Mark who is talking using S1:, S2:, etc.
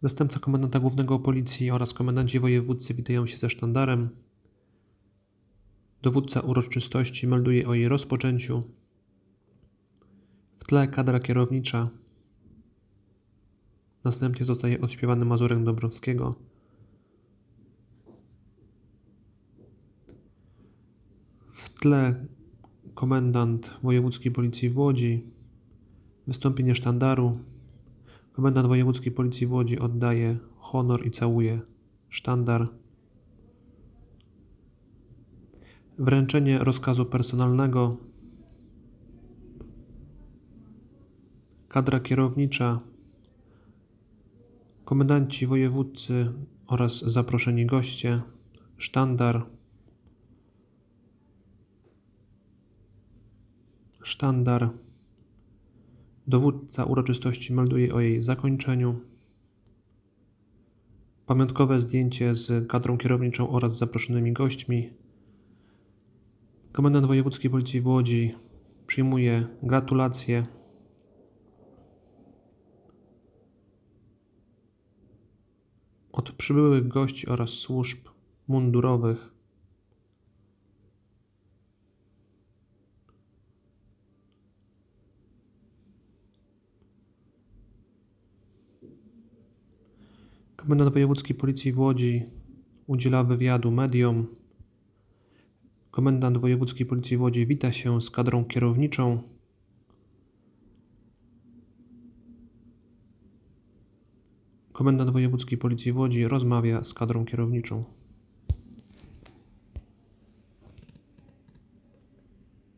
S1: Zastępca komendanta głównego Policji oraz komendanci wojewódzcy witają się ze sztandarem. Dowódca uroczystości melduje o jej rozpoczęciu. W tle kadra kierownicza. Następnie zostaje odśpiewany mazurek Dąbrowskiego. W tle komendant wojewódzkiej Policji w Łodzi. Wystąpienie sztandaru. Komendant wojewódzkiej Policji w Łodzi oddaje honor i całuje sztandar. Wręczenie rozkazu personalnego. Kadra kierownicza. Komendanci wojewódzcy oraz zaproszeni goście. Sztandar. Sztandar. Dowódca uroczystości melduje o jej zakończeniu. Pamiątkowe zdjęcie z kadrą kierowniczą oraz zaproszonymi gośćmi. Komendant wojewódzkiej Policji w Łodzi przyjmuje gratulacje. Od przybyłych gości oraz służb mundurowych. Komendant wojewódzkiej Policji w Łodzi udziela wywiadu mediom. Komendant wojewódzkiej Policji w Łodzi wita się z kadrą kierowniczą. Komendant wojewódzkiej Policji w Łodzi rozmawia z kadrą kierowniczą.